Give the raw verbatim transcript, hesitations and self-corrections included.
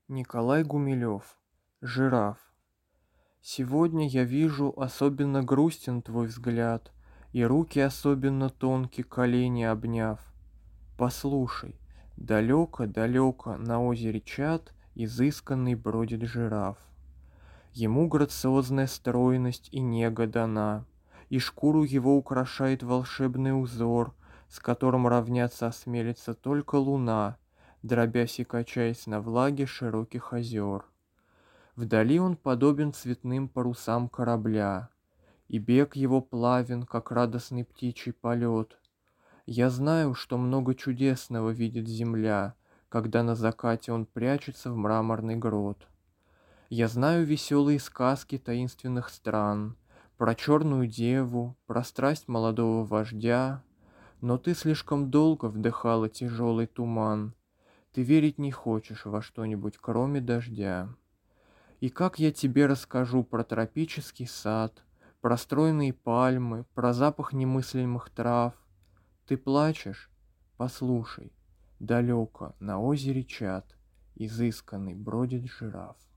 Николай Гумилев. Жираф. Сегодня я вижу, особенно грустен твой взгляд, и руки особенно тонкие, колени обняв. Послушай, далеко-далеко на озере Чад изысканный бродит жираф. Ему грациозная стройность и нега дана, и шкуру его украшает волшебный узор, с которым равняться осмелится только луна, дробясь и качаясь на влаге широких озер. Вдали он подобен цветным парусам корабля, и бег его плавен, как радостный птичий полет. Я знаю, что много чудесного видит земля, когда на закате он прячется в мраморный грот. Я знаю веселые сказки таинственных стран, про черную деву, про страсть молодого вождя, но ты слишком долго вдыхала тяжелый туман, ты верить не хочешь во что-нибудь, кроме дождя. И как я тебе расскажу про тропический сад, про стройные пальмы, про запах немыслимых трав? Ты плачешь? Послушай, далеко на озере Чад изысканный бродит жираф.